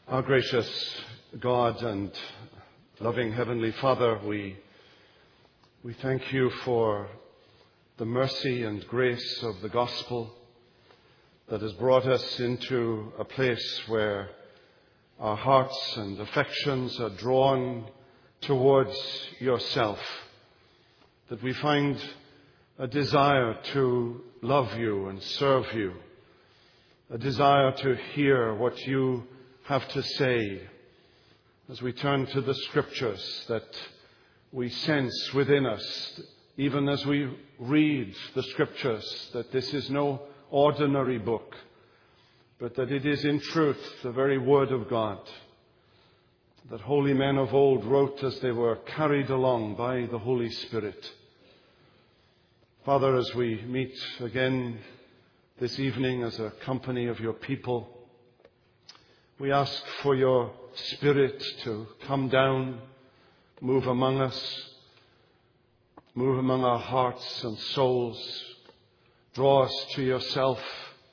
Our gracious God and loving Heavenly Father, we thank you for the mercy and grace of the gospel that has brought us into a place where our hearts and affections are drawn towards yourself, that we find a desire to love you and serve you, a desire to hear what you have to say as we turn to the Scriptures, that we sense within us, even as we read the Scriptures, that this is no ordinary book, but that it is in truth the very Word of God, that holy men of old wrote as they were carried along by the Holy Spirit. Father, as we meet again this evening as a company of your people, we ask for your Spirit to come down, move among us, move among our hearts and souls, draw us to yourself.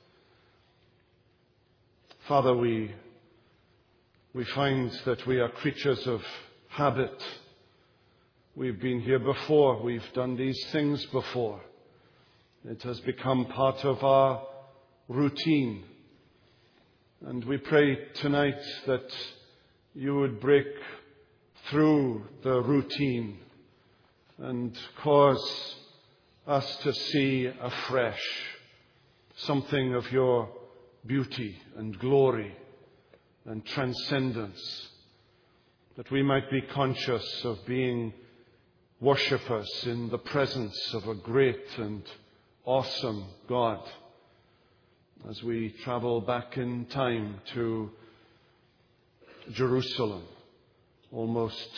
Father, we find that we are creatures of habit. We've been here before. We've done these things before. It has become part of our routine. And we pray tonight that you would break through the routine and cause us to see afresh something of your beauty and glory and transcendence, that we might be conscious of being worshippers in the presence of a great and awesome God. As we travel back in time to Jerusalem, almost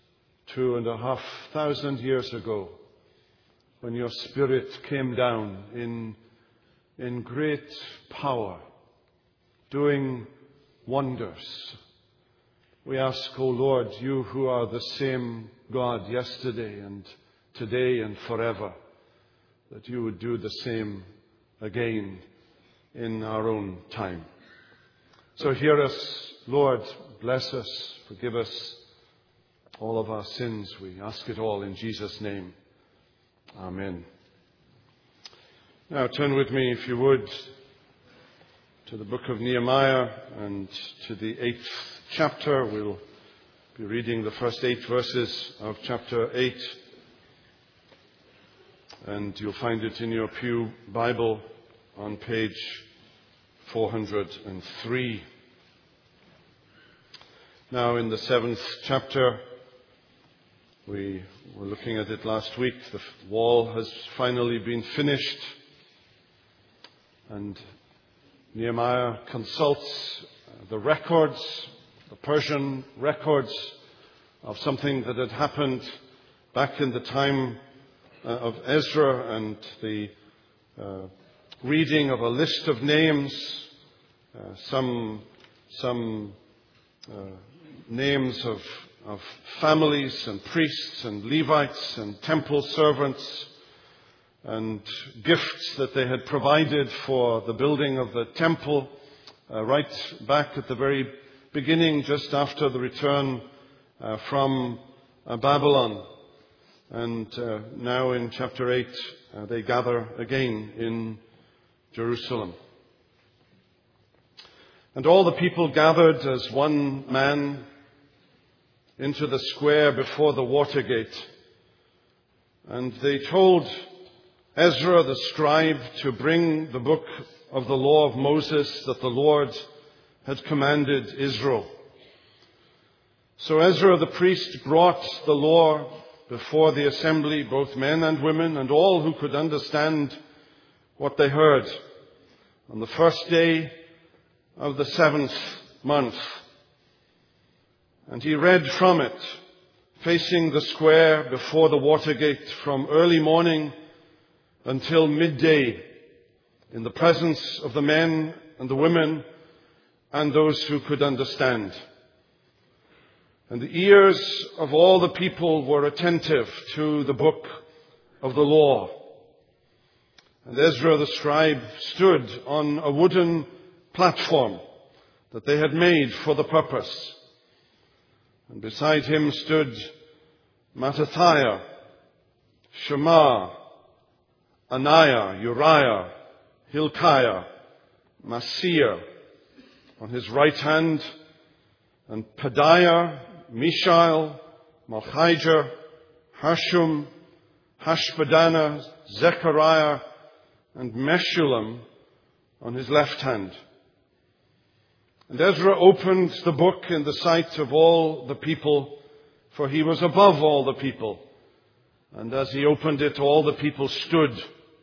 2,500 years ago, when your Spirit came down in great power, doing wonders. We ask, O Lord, you who are the same God yesterday and today and forever, that you would do the same again in our own time. So hear us, Lord, bless us, forgive us all of our sins. We ask it all in Jesus' name. Amen. Now turn with me, if you would, to the book of Nehemiah and to the 8th chapter. We'll be reading the first 8 verses of chapter 8. And you'll find it in your pew Bible on page 403. Now in the 7th chapter, we were looking at it last week. The wall has finally been finished, and Nehemiah consults the records, the Persian records of something that had happened back in the time of Ezra, and the reading of a list of names, some names of families and priests and Levites and temple servants, and gifts that they had provided for the building of the temple right back at the very beginning, just after the return from Babylon. And now in chapter 8, they gather again in Jerusalem. And all the people gathered as one man into the square before the water gate. And they told Ezra the scribe to bring the book of the law of Moses that the Lord had commanded Israel. So Ezra the priest brought the law before the assembly, both men and women, and all who could understand what they heard, on the first day of the 7th month. And he read from it, facing the square before the water gate, from early morning until midday, in the presence of the men and the women and those who could understand. And the ears of all the people were attentive to the book of the law. And Ezra the scribe stood on a wooden platform that they had made for the purpose. And beside him stood Mattathiah, Shema, Ananiah, Uriah, Hilkiah, Maaseiah on his right hand, and Pedaiah, Mishael, Malchijah, Hashum, Hashbaddanah, Zechariah, and Meshullam on his left hand. And Ezra opened the book in the sight of all the people, for he was above all the people. And as he opened it, all the people stood.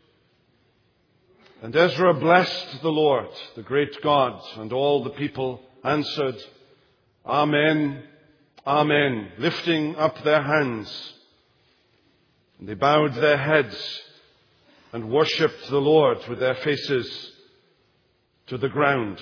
And Ezra blessed the Lord, the great God, and all the people answered, Amen, Amen, lifting up their hands. And they bowed their heads and worshipped the Lord with their faces to the ground.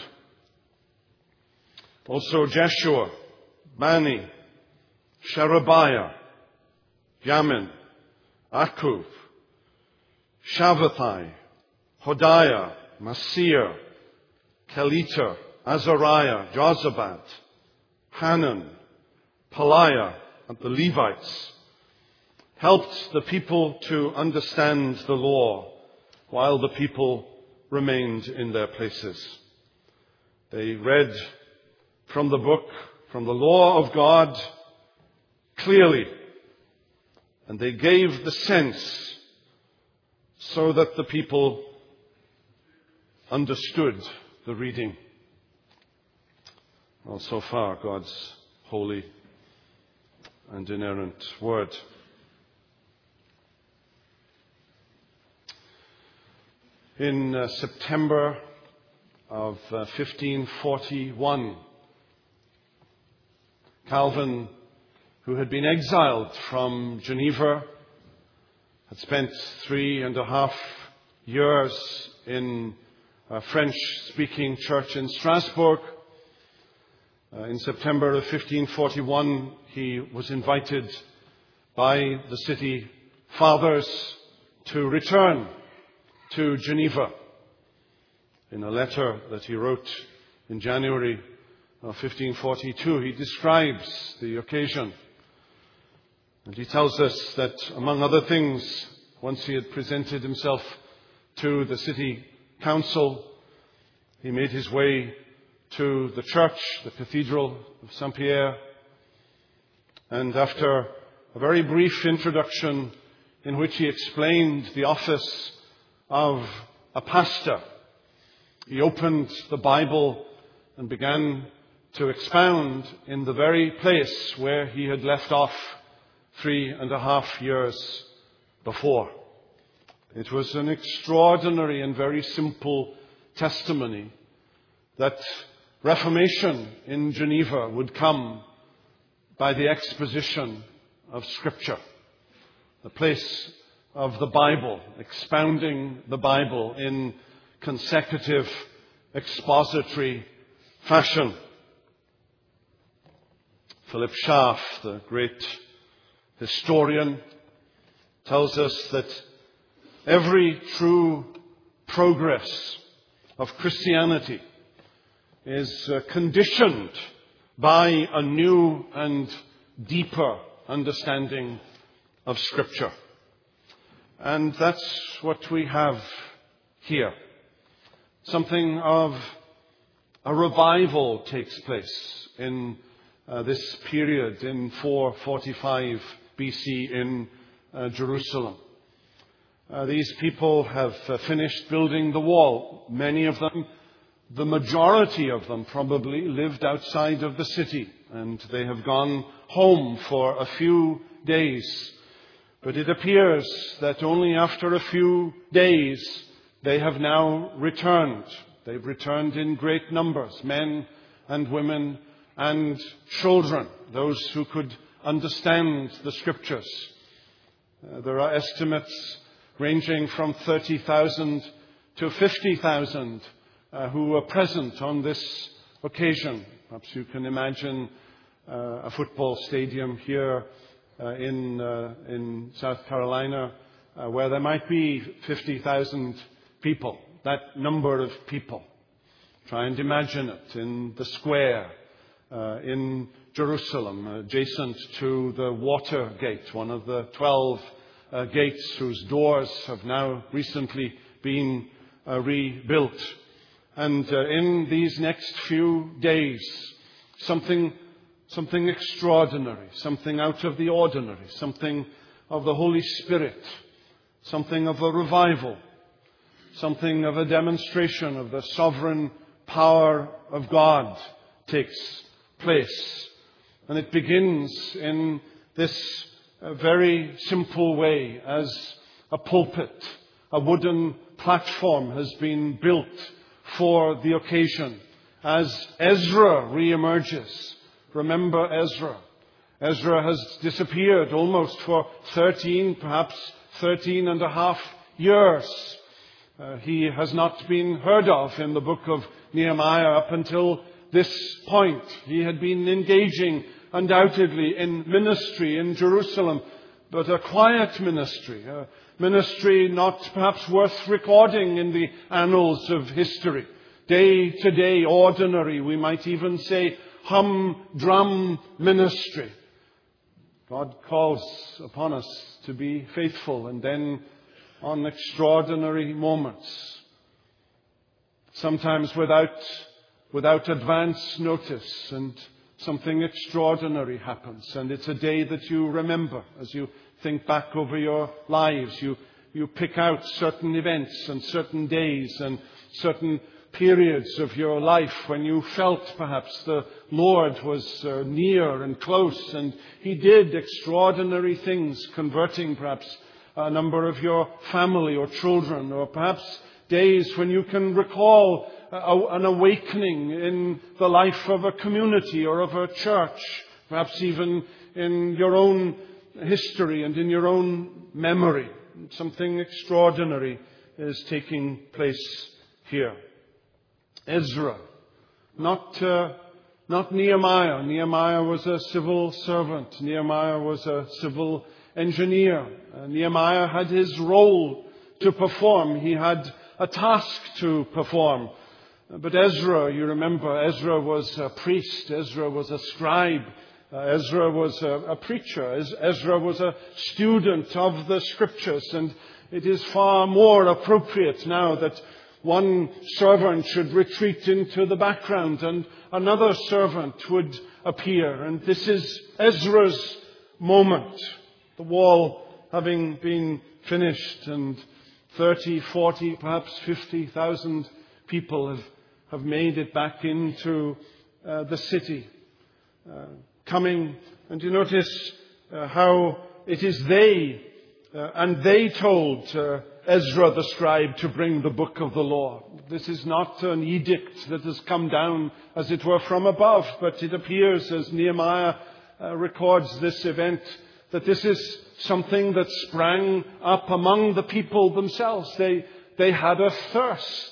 Also Jeshua, Bani, Sherebiah, Yamin, Akkub, Shabbatai, Hodiah, Maaseiah, Kelita, Azariah, Jozabad, Hanan, Pelaiah, and the Levites helped the people to understand the law while the people remained in their places. They read from the book, from the law of God, clearly, and they gave the sense so that the people understood the reading. Well, so far, God's holy and inerrant word. In September of 1541, Calvin, who had been exiled from Geneva, had spent 3.5 years in a French-speaking church in Strasbourg. In September of 1541, he was invited by the city fathers to return to Geneva. In a letter that he wrote in January of 1542, he describes the occasion. And he tells us that, among other things, once he had presented himself to the city council, he made his way to the church, the Cathedral of Saint-Pierre, and after a very brief introduction in which he explained the office of a pastor, he opened the Bible and began to expound in the very place where he had left off 3.5 years before. It was an extraordinary and very simple testimony that Reformation in Geneva would come by the exposition of Scripture, the place of the Bible, expounding the Bible in consecutive expository fashion. Philip Schaff, the great historian, tells us that every true progress of Christianity is conditioned by a new and deeper understanding of Scripture. And that's what we have here. Something of a revival takes place in this period in 445 BC in Jerusalem. These people have finished building the wall. Many of them, the majority of them probably, lived outside of the city, and they have gone home for a few days. But it appears that only after a few days they have now returned. They've returned in great numbers, men and women and children, those who could understand the Scriptures. There are estimates ranging from 30,000 to 50,000 who were present on this occasion. Perhaps you can imagine a football stadium here in South Carolina where there might be 50,000 people, that number of people Try and imagine it in the square in Jerusalem, adjacent to the Water Gate, one of the 12 gates whose doors have now recently been rebuilt. And in these next few days, something extraordinary, something out of the ordinary, something of the Holy Spirit, something of a revival, something of a demonstration of the sovereign power of God takes place. And it begins in this very simple way, as a pulpit, a wooden platform has been built for the occasion. As Ezra re-emerges, remember Ezra. Ezra has disappeared almost for 13, perhaps 13 and a half years. He has not been heard of in the book of Nehemiah up until this point. He had been engaging undoubtedly in ministry in Jerusalem, but a quiet ministry, a ministry not perhaps worth recording in the annals of history. Day to day, ordinary, we might even say humdrum ministry. God calls upon us to be faithful, and then on extraordinary moments, sometimes without advance notice, and something extraordinary happens. And it's a day that you remember as you think back over your lives. You pick out certain events and certain days and certain periods of your life when you felt perhaps the Lord was near and close, and He did extraordinary things, converting perhaps a number of your family or children, or perhaps days when you can recall an awakening in the life of a community or of a church, perhaps even in your own history and in your own memory. Something extraordinary is taking place here. Ezra, not Nehemiah. Nehemiah was a civil servant. Nehemiah was a civil engineer. Nehemiah had his role to perform. He had a task to perform. But Ezra, you remember, Ezra was a priest. Ezra was a scribe. Ezra was a preacher. Ezra was a student of the Scriptures. And it is far more appropriate now that one servant should retreat into the background and another servant would appear. And this is Ezra's moment. The wall having been finished, and 30, 40, perhaps 50,000 people have made it back into the city. Coming, and you notice how it is they, and they told Ezra the scribe to bring the book of the law. This is not an edict that has come down, as it were, from above, but it appears, as Nehemiah records this event, that this is something that sprang up among the people themselves. They had a thirst.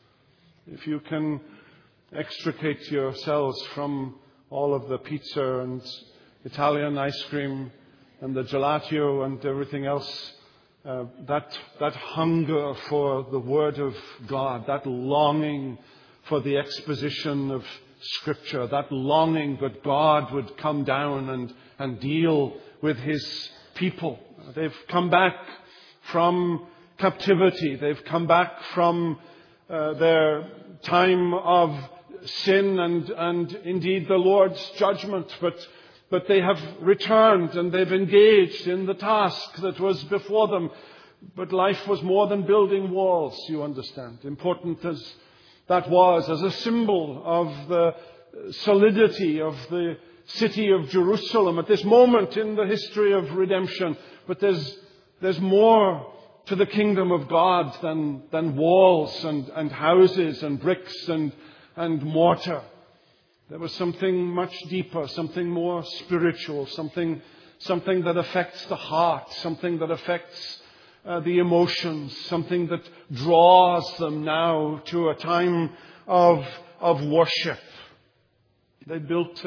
If you can extricate yourselves from all of the pizza and Italian ice cream and the gelato and everything else, that hunger for the Word of God, that longing for the exposition of Scripture, that longing that God would come down and deal with His people. They've come back from captivity. They've come back from their time of sin and indeed the Lord's judgment. But they have returned and they've engaged in the task that was before them. But life was more than building walls, you understand. Important as that was, as a symbol of the solidity of the city of Jerusalem at this moment in the history of redemption. But there's more to the kingdom of God than walls and houses and bricks and mortar. There was something much deeper, something more spiritual, something that affects the heart, something that affects the emotions, something that draws them now to a time of worship. They built,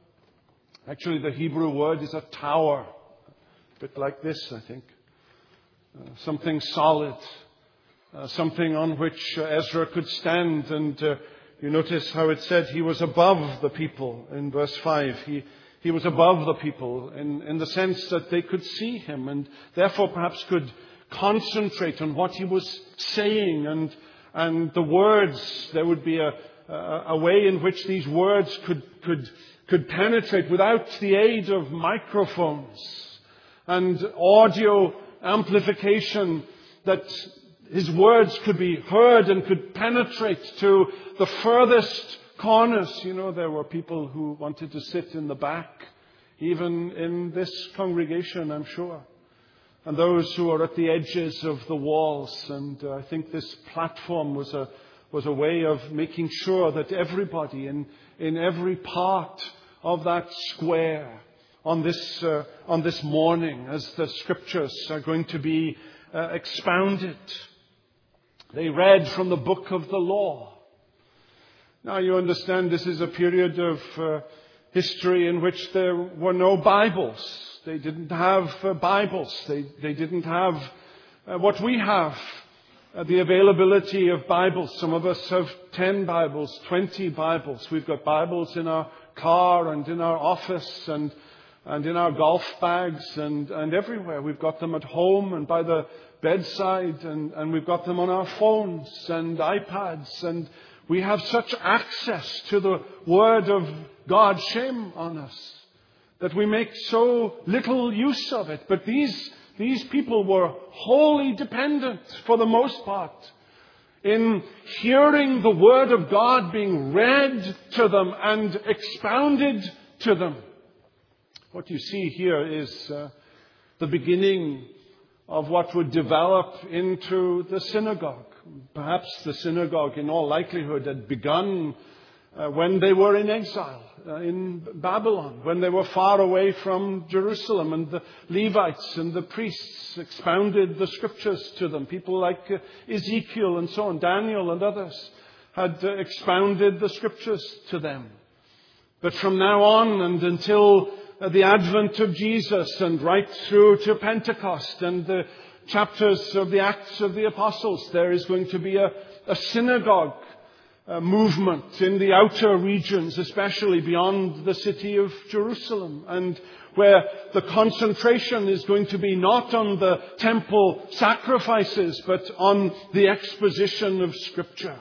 actually the Hebrew word is a tower, a bit like this, I think. Something solid, something on which Ezra could stand and you notice how it said he was above the people in verse 5. He was above the people in the sense that they could see him and therefore perhaps could concentrate on what he was saying and the words. There would be a way in which these words could penetrate without the aid of microphones and audio amplification, that his words could be heard and could penetrate to the furthest corners. There were people who wanted to sit in the back, even in this congregation, I'm sure. And those who are at the edges of the walls. And I think this platform was a way of making sure that everybody in every part of that square on this morning, as the scriptures are going to be expounded, they read from the book of the law. Now you understand this is a period of history in which there were no Bibles. They didn't have Bibles. They didn't have what we have, the availability of Bibles. Some of us have 10 Bibles, 20 Bibles. We've got Bibles in our car and in our office and in our golf bags and everywhere. We've got them at home and by the bedside and we've got them on our phones and iPads, and we have such access to the Word of God. Shame on us that we make so little use of it. But these people were wholly dependent, for the most part, in hearing the Word of God being read to them and expounded to them. What you see here is the beginning of what would develop into the synagogue. Perhaps the synagogue, in all likelihood, had begun when they were in exile in Babylon, when they were far away from Jerusalem, and the Levites and the priests expounded the scriptures to them. People like Ezekiel and so on, Daniel and others had expounded the scriptures to them. But from now on and until the advent of Jesus and right through to Pentecost and the chapters of the Acts of the Apostles, there is going to be a synagogue movement in the outer regions, especially beyond the city of Jerusalem, and where the concentration is going to be not on the temple sacrifices, but on the exposition of Scripture.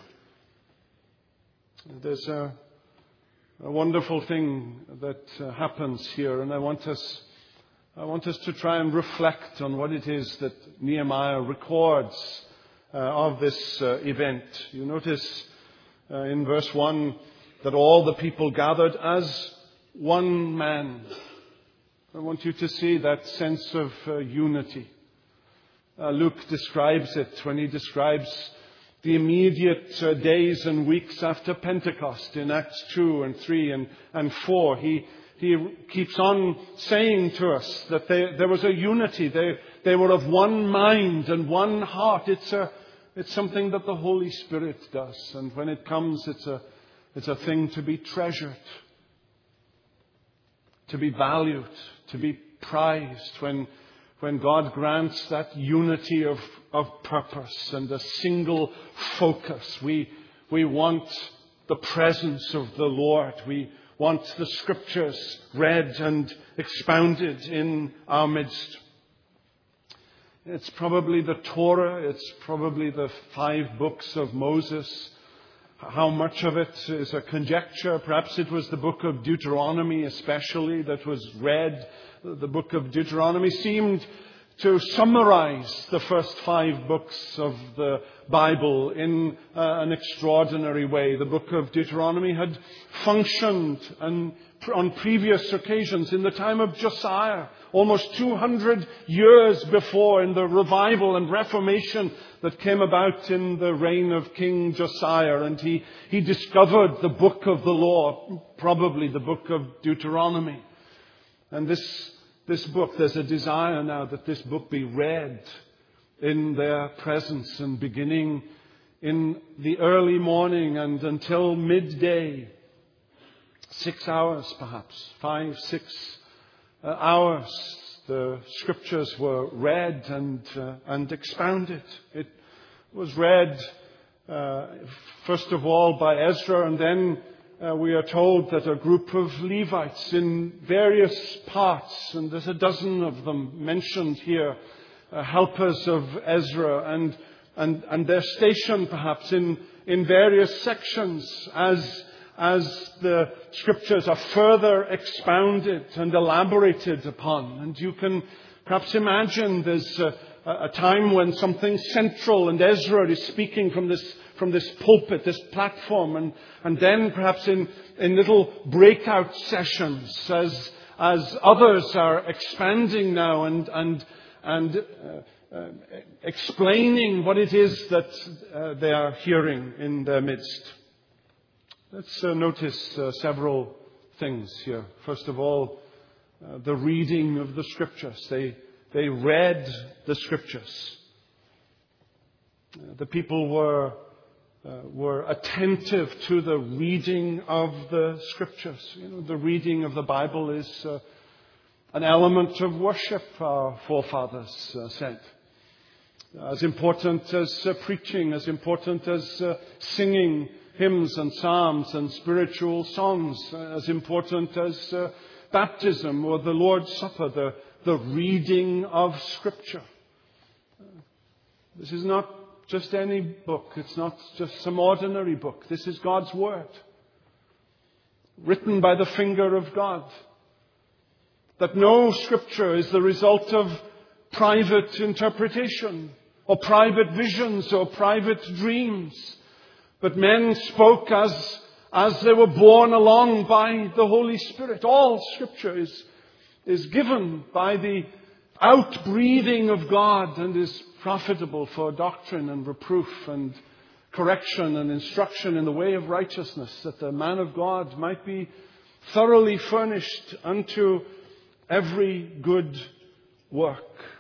There's a wonderful thing that happens here, and I want us to try and reflect on what it is that Nehemiah records of this event. You notice in verse 1 that all the people gathered as one man. I want you to see that sense of unity. Luke describes it when he describes the immediate days and weeks after Pentecost in Acts 2 and 3 and 4. He keeps on saying to us that there was a unity. They were of one mind and one heart. It's something that the Holy Spirit does. And when it comes, it's a thing to be treasured, to be valued, to be prized. When God grants that unity of purpose and a single focus, we want the presence of the Lord. We want the Scriptures read and expounded in our midst. It's probably the Torah. It's probably the 5 books of Moses. How much of it is a conjecture? Perhaps it was the book of Deuteronomy especially that was read. The book of Deuteronomy seemed to summarize the first 5 books of the Bible in an extraordinary way. The book of Deuteronomy had functioned on previous occasions in the time of Josiah, almost 200 years before, in the revival and reformation that came about in the reign of King Josiah. And he discovered the book of the law, probably the book of Deuteronomy. And this book, there's a desire now that this book be read in their presence, and beginning in the early morning and until midday, 6 hours perhaps, 5, 6 hours, the Scriptures were read and expounded. It was read first of all by Ezra, and then we are told that a group of Levites in various parts, and there's a dozen of them mentioned here, helpers of Ezra, and they're stationed perhaps in various sections as the scriptures are further expounded and elaborated upon. And you can perhaps imagine there's a time when something central, and Ezra is speaking from this pulpit, this platform, and then perhaps in little breakout sessions as others are expanding now and explaining what it is that they are hearing in their midst. Let's notice several things here. First of all, the reading of the Scriptures. They read the Scriptures. The people were attentive to the reading of the Scriptures. The reading of the Bible is an element of worship, our forefathers said. As important as preaching, as important as singing hymns and psalms and spiritual songs, as important as baptism or the Lord's Supper, the reading of Scripture. This is not just any book. It's not just some ordinary book. This is God's Word, written by the finger of God. That no Scripture is the result of private interpretation or private visions or private dreams. But men spoke as they were borne along by the Holy Spirit. All Scripture is given by the outbreathing of God and is profitable for doctrine and reproof and correction and instruction in the way of righteousness, that the man of God might be thoroughly furnished unto every good work.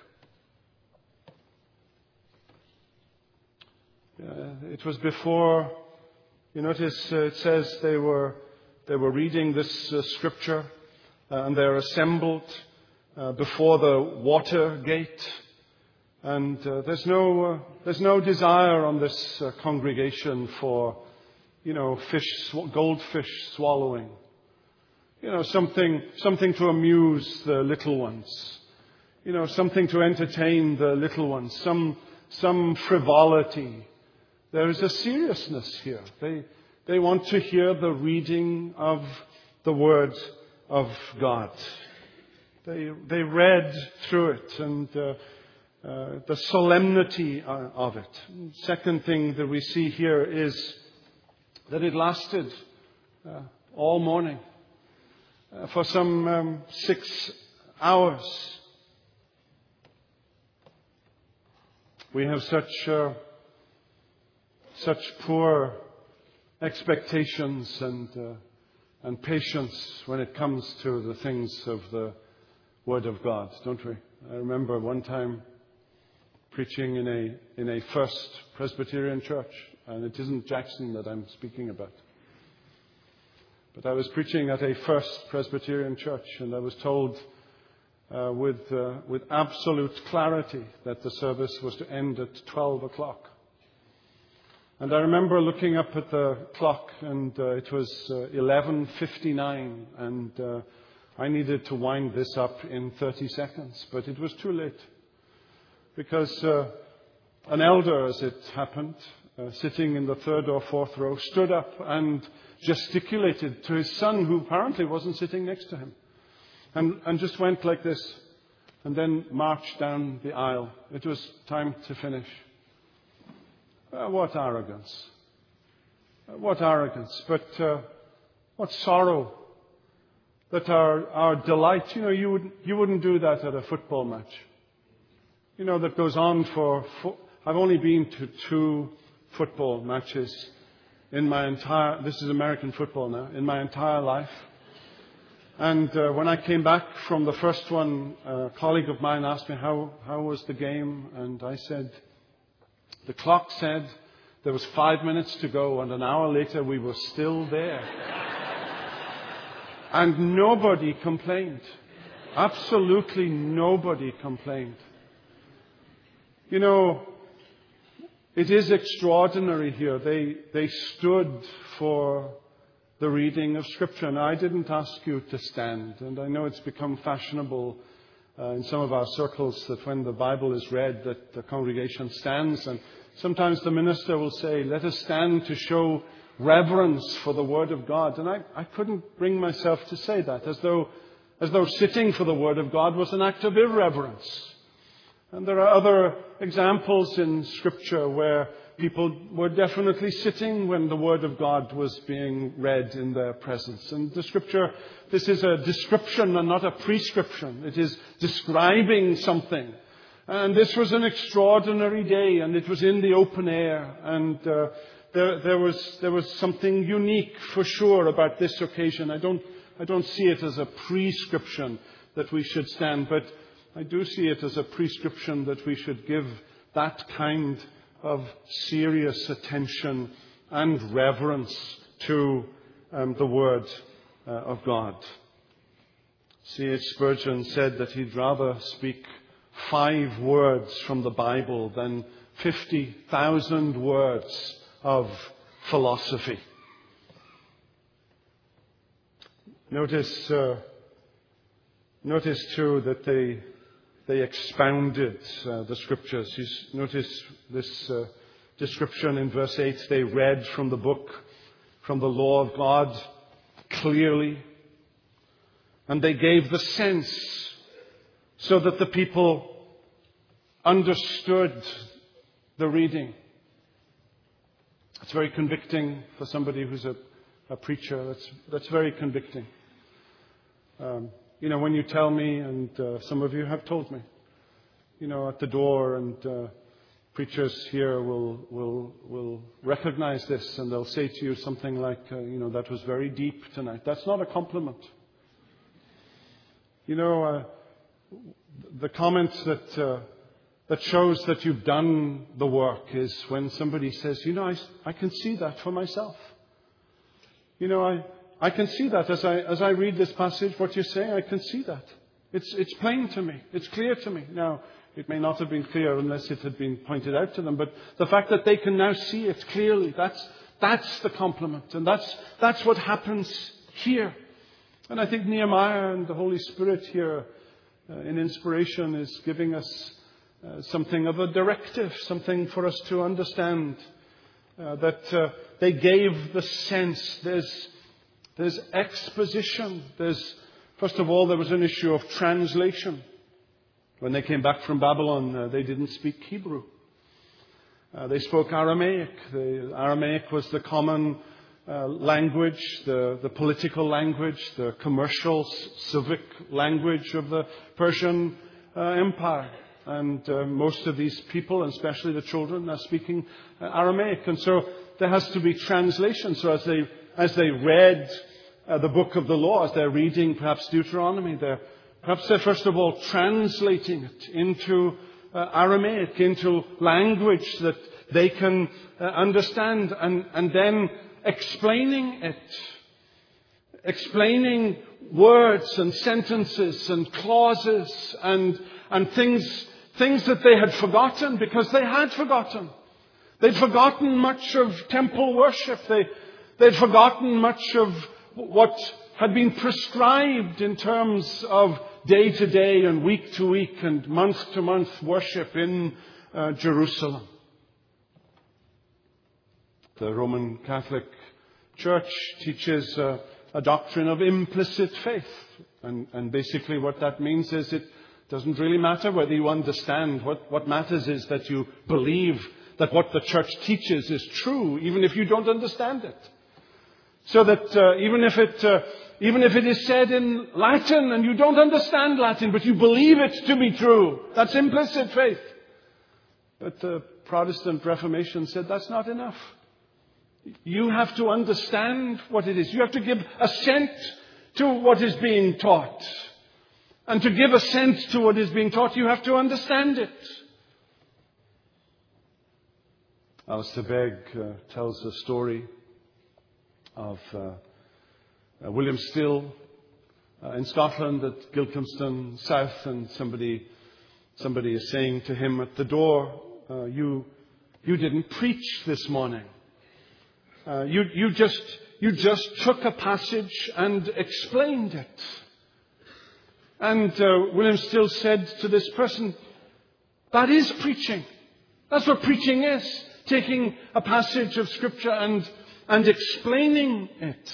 It was before, you notice it says they were reading this scripture and they're assembled before the water gate, and there's no desire on this congregation for goldfish swallowing, something to amuse the little ones, something to entertain the little ones, some frivolity. There is a seriousness here. They want to hear the reading of the Word of God. They read through it and the solemnity of it. Second thing that we see here is that it lasted all morning for some 6 hours. We have such poor expectations and patience when it comes to the things of the Word of God, don't we? I remember one time preaching in a First Presbyterian church, and it isn't Jackson that I'm speaking about. But I was preaching at a First Presbyterian church, and I was told with absolute clarity that the service was to end at 12 o'clock. And I remember looking up at the clock, and it was 11:59, and I needed to wind this up in 30 seconds. But it was too late, because an elder, as it happened, sitting in the third or fourth row, stood up and gesticulated to his son, who apparently wasn't sitting next to him, and just went like this, and then marched down the aisle. It was time to finish. What arrogance. What arrogance. But what sorrow that our delight. You wouldn't do that at a football match. That goes on for I've only been to 2 football matches in my entire, this is American football now, in my entire life. And when I came back from the first one, a colleague of mine asked me, how was the game? And I said, the clock said there was 5 minutes to go, and an hour later we were still there. And nobody complained. Absolutely nobody complained. It is extraordinary here. They stood for the reading of Scripture. And I didn't ask you to stand. And I know it's become fashionable in some of our circles that when the Bible is read that the congregation stands. And sometimes the minister will say, let us stand to show reverence for the Word of God. And I couldn't bring myself to say that, as though sitting for the Word of God was an act of irreverence. And there are other examples in Scripture where people were definitely sitting when the Word of God was being read in their presence. And the Scripture, this is a description and not a prescription. It is describing something. And this was an extraordinary day, and it was in the open air. And there was something unique for sure about this occasion. I don't see it as a prescription that we should stand, but I do see it as a prescription that we should give that kind of serious attention and reverence to the Word of God. C.H. Spurgeon said that he'd rather speak 5 words from the Bible than 50,000 words of philosophy. Notice too that they expounded the Scriptures. You notice this description in verse 8. They read from the book, from the law of God clearly. And they gave the sense so that the people understood the reading. It's very convicting for somebody who's a preacher. That's very convicting. When you tell me, and some of you have told me, at the door, and preachers here will recognize this, and they'll say to you something like, that was very deep tonight. That's not a compliment. The comment that shows that you've done the work is when somebody says, I can see that for myself. I can see that as I read this passage, what you're saying, I can see that. It's plain to me. It's clear to me. Now, it may not have been clear unless it had been pointed out to them, but the fact that they can now see it clearly, that's the compliment. And that's what happens here. And I think Nehemiah and the Holy Spirit here in inspiration is giving us something of a directive, something for us to understand, that they gave the sense. There's exposition. First of all, there was an issue of translation. When they came back from Babylon, they didn't speak Hebrew. They spoke Aramaic. The Aramaic was the common language, the political language, the commercial, civic language of the Persian Empire. And most of these people, and especially the children, are speaking Aramaic. And so there has to be translation. So as they read the book of the law, as they're reading perhaps Deuteronomy, they're first of all translating it into Aramaic, into language that they can understand, and then explaining it. Explaining words and sentences and clauses and things that they had forgotten, because they had forgotten. They'd forgotten much of temple worship. They'd forgotten much of what had been prescribed in terms of day to day and week to week and month to month worship in Jerusalem. The Roman Catholic Church teaches a doctrine of implicit faith. And basically what that means is it doesn't really matter whether you understand. What matters is that you believe that what the church teaches is true, even if you don't understand it. So that even if it is said in Latin and you don't understand Latin, but you believe it to be true, that's implicit faith. But the Protestant Reformation said that's not enough. You have to understand what it is. You have to give assent to what is being taught. And to give assent to what is being taught, you have to understand it. Alistair Begg tells the story of William Still in Scotland at Gilcomston South, and somebody is saying to him at the door, you You didn't preach this morning. You just took a passage and explained it. And William Still said to this person, that is preaching. That's what preaching is. Taking a passage of Scripture and explaining it.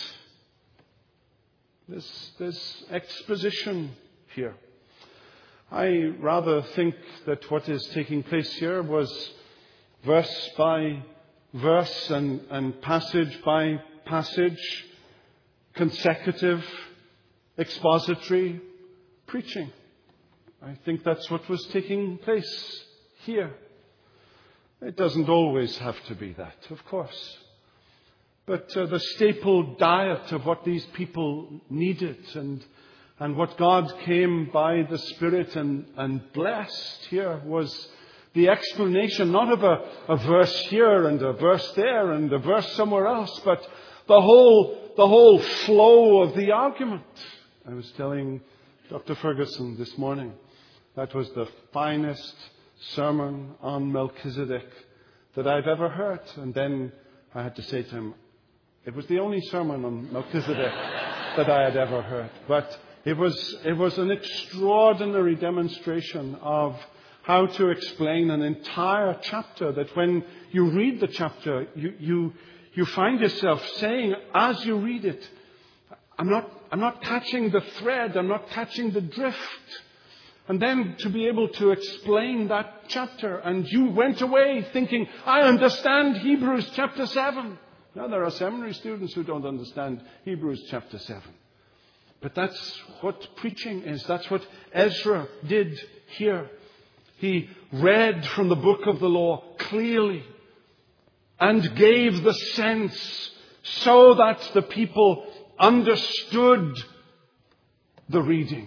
There's exposition here. I rather think that what is taking place here was verse by verse and passage by passage, consecutive, expository preaching. I think that's what was taking place here. It doesn't always have to be that, of course. But the staple diet of what these people needed and what God came by the Spirit and blessed here was the explanation not of a verse here and a verse there and a verse somewhere else, but the whole flow of the argument. I was telling Dr. Ferguson this morning, that was the finest sermon on Melchizedek that I've ever heard. And then I had to say to him, it was the only sermon on Melchizedek that I had ever heard. But it was an extraordinary demonstration of how to explain an entire chapter, that when you read the chapter, you find yourself saying, as you read it, I'm not catching the thread, I'm not catching the drift. And then to be able to explain that chapter, and you went away thinking, I understand Hebrews chapter 7. Now there are seminary students who don't understand Hebrews chapter 7. But that's what preaching is. That's what Ezra did here. He read from the book of the law clearly and gave the sense so that the people understood the reading.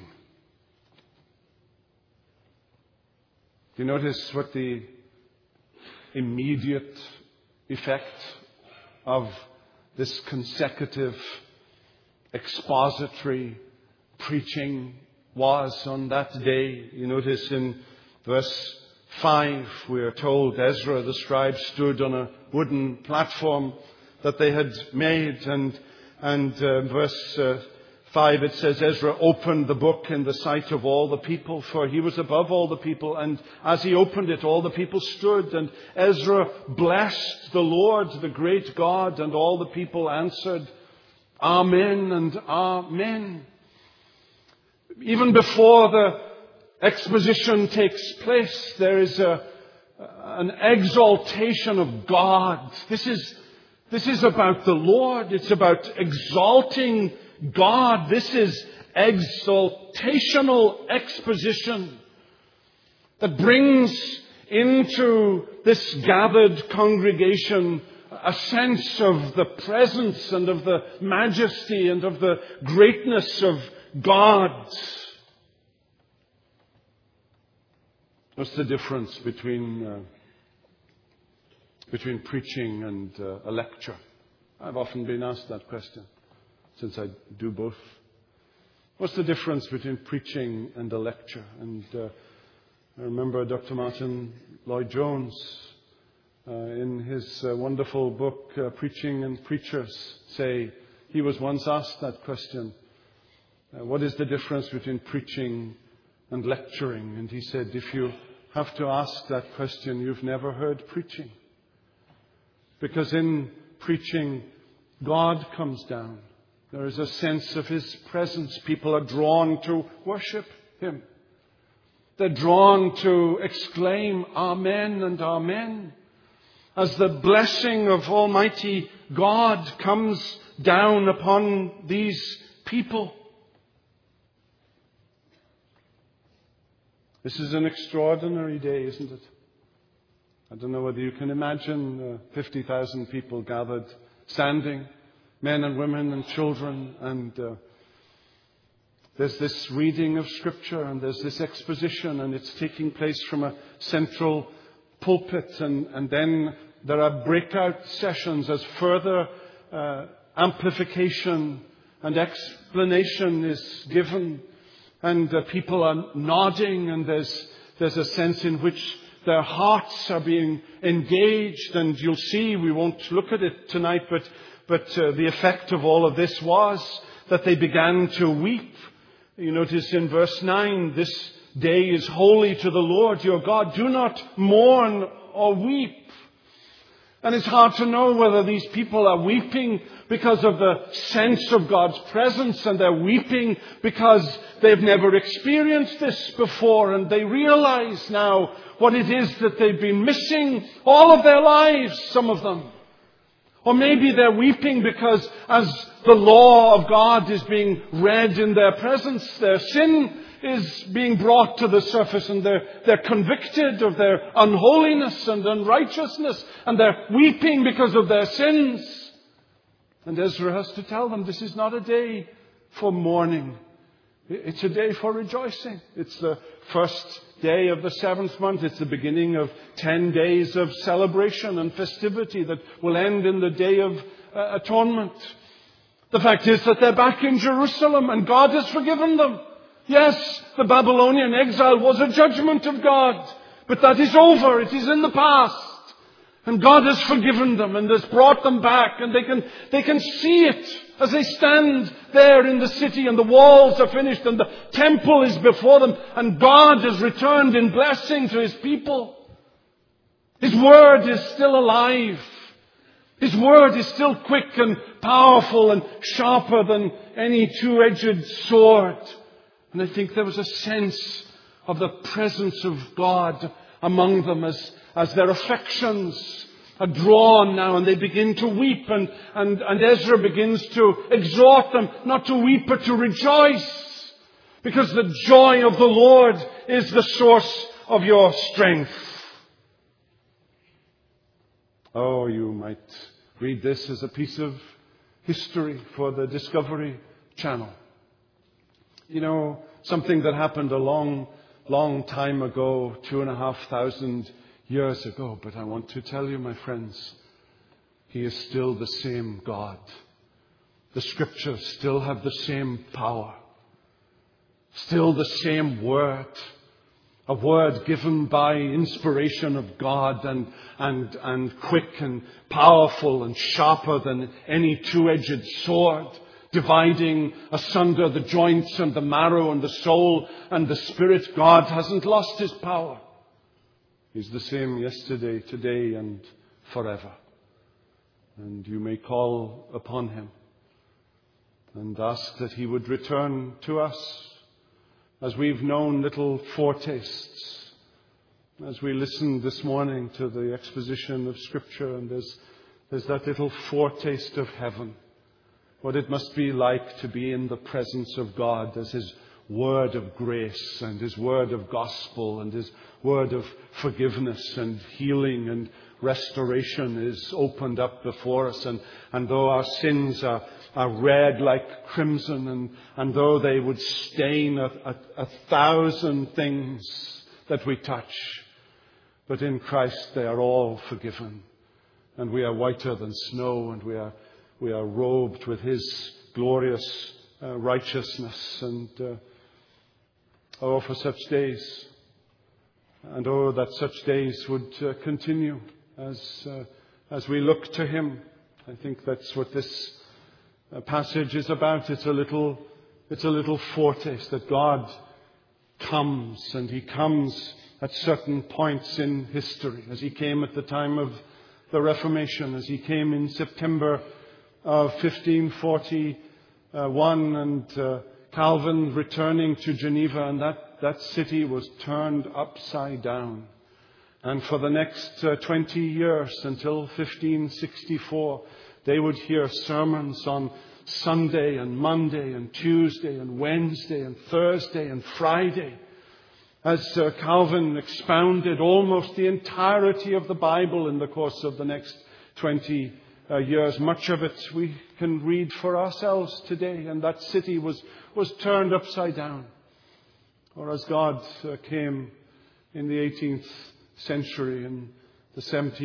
Do you notice what the immediate effect of this consecutive expository preaching was on that day? You notice in verse 5 we are told Ezra the scribe stood on a wooden platform that they had made, and verse 5 it says Ezra opened the book in the sight of all the people, for he was above all the people, and as he opened it all the people stood, and Ezra blessed the Lord, the great God, and all the people answered, Amen and Amen. Even before the exposition takes place, there is an exaltation of God. This is about the Lord. It's about exalting God. This is exaltational exposition that brings into this gathered congregation a sense of the presence and of the majesty and of the greatness of God. What's the difference between preaching and a lecture? I've often been asked that question, since I do both. What's the difference between preaching and a lecture? And I remember Dr. Martin Lloyd-Jones, in his wonderful book, Preaching and Preachers, say, he was once asked that question, what is the difference between preaching and lecturing? And he said, if you have to ask that question, you've never heard preaching. Because in preaching, God comes down. There is a sense of His presence. People are drawn to worship Him. They're drawn to exclaim, Amen and Amen, as the blessing of Almighty God comes down upon these people. This is an extraordinary day, isn't it? I don't know whether you can imagine 50,000 people gathered, standing, men and women and children, and there's this reading of Scripture and there's this exposition, and it's taking place from a central pulpit, and then there are breakout sessions as further amplification and explanation is given, and people are nodding, and there's a sense in which Their hearts are being engaged, and you'll see, we won't look at it tonight, but the effect of all of this was that they began to weep. You notice in verse 9, this day is holy to the Lord your God. Do not mourn or weep. And it's hard to know whether these people are weeping because of the sense of God's presence, and they're weeping because they've never experienced this before, and they realize now what it is that they've been missing all of their lives, some of them. Or maybe they're weeping because as the law of God is being read in their presence, their sin is being brought to the surface, and they're convicted of their unholiness and unrighteousness, and they're weeping because of their sins. And Ezra has to tell them, this is not a day for mourning. It's a day for rejoicing. It's the first day of the 7th month. It's the beginning of 10 days of celebration and festivity that will end in the Day of Atonement. The fact is that they're back in Jerusalem, and God has forgiven them. Yes, the Babylonian exile was a judgment of God, but that is over. It is in the past. And God has forgiven them and has brought them back, and they can see it as they stand there in the city, and the walls are finished and the temple is before them, and God has returned in blessing to His people. His word is still alive. His word is still quick and powerful and sharper than any two-edged sword. And I think there was a sense of the presence of God among them as their affections are drawn now, and they begin to weep, and Ezra begins to exhort them not to weep but to rejoice, because the joy of the Lord is the source of your strength. Oh, you might read this as a piece of history for the Discovery Channel. You know, something that happened a long time ago, 2,500 years ago. But I want to tell you, my friends, He is still the same God. The Scriptures still have the same power. Still the same Word. A Word given by inspiration of God, and quick and powerful and sharper than any two-edged sword, dividing asunder the joints and the marrow and the soul and the spirit. God hasn't lost His power. He's the same yesterday, today, and forever. And you may call upon Him and ask that He would return to us, as we've known little foretastes, as we listened this morning to the exposition of Scripture, and there's that little foretaste of heaven. What it must be like to be in the presence of God as His word of grace and His word of gospel and His word of forgiveness and healing and restoration is opened up before us. And though our sins are red like crimson, and though they would stain 1,000 things that we touch, but in Christ they are all forgiven. And we are whiter than snow, and we are robed with His glorious righteousness. And oh, for such days. And oh, that such days would continue as we look to Him. I think that's what this passage is about. It's a little foretaste that God comes, and He comes at certain points in history, as He came at the time of the Reformation, as He came in September of 1541, and Calvin returning to Geneva, and that city was turned upside down. And for the next 20 years, until 1564, they would hear sermons on Sunday and Monday and Tuesday and Wednesday and Thursday and Friday, as Calvin expounded almost the entirety of the Bible in the course of the next 20 years. Much of it we can read for ourselves today, and that city was turned upside down. Or as God came in the 18th century, in the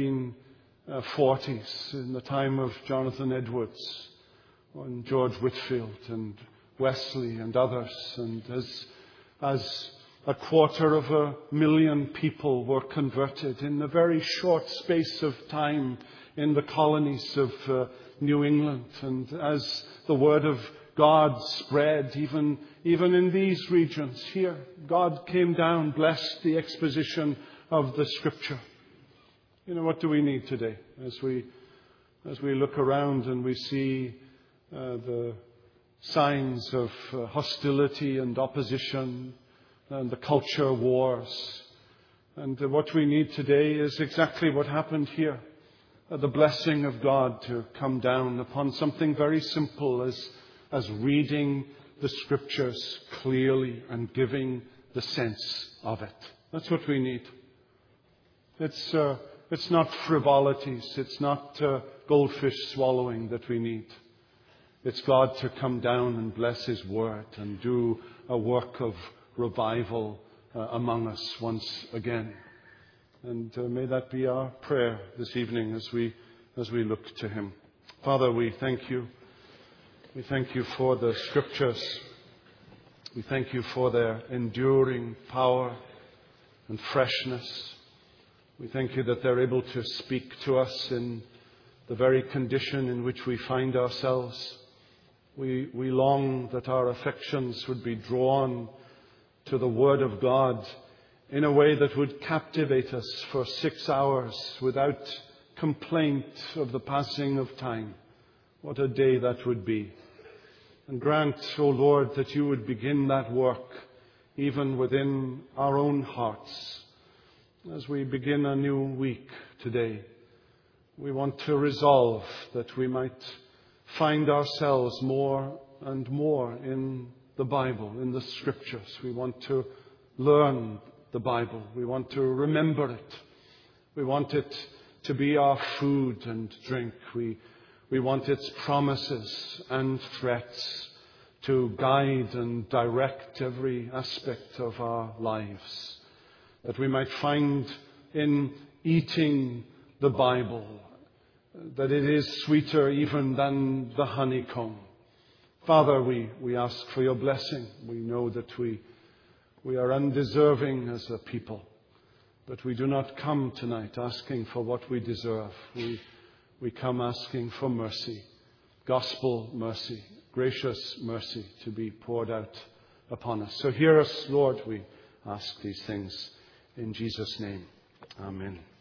1740s, in the time of Jonathan Edwards and George Whitefield and Wesley and others, and as 250,000 people were converted in a very short space of time in the colonies of New England. And as the word of God spread, even in these regions here, God came down, blessed the exposition of the Scripture. What do we need today as we look around and we see the signs of hostility and opposition and the culture wars? And what we need today is exactly what happened here. The blessing of God to come down upon something very simple as reading the Scriptures clearly and giving the sense of it. That's what we need. It's not frivolities. It's not goldfish swallowing that we need. It's God to come down and bless His Word and do a work of revival among us once again. And may that be our prayer this evening as we look to Him. Father, we thank You. We thank You for the Scriptures. We thank You for their enduring power and freshness. We thank You that they're able to speak to us in the very condition in which we find ourselves. We long that our affections would be drawn to the Word of God in a way that would captivate us for 6 hours without complaint of the passing of time. What a day that would be. And grant, O Lord, that You would begin that work even within our own hearts. As we begin a new week today, we want to resolve that we might find ourselves more and more in the Bible, in the Scriptures. We want to learn the Bible. We want to remember it. We want it to be our food and drink. We want its promises and threats to guide and direct every aspect of our lives. That we might find in eating the Bible that it is sweeter even than the honeycomb. Father, we ask for Your blessing. We know that we are undeserving as a people, but we do not come tonight asking for what we deserve. We come asking for mercy, gospel mercy, gracious mercy to be poured out upon us. So hear us, Lord, we ask these things in Jesus' name. Amen.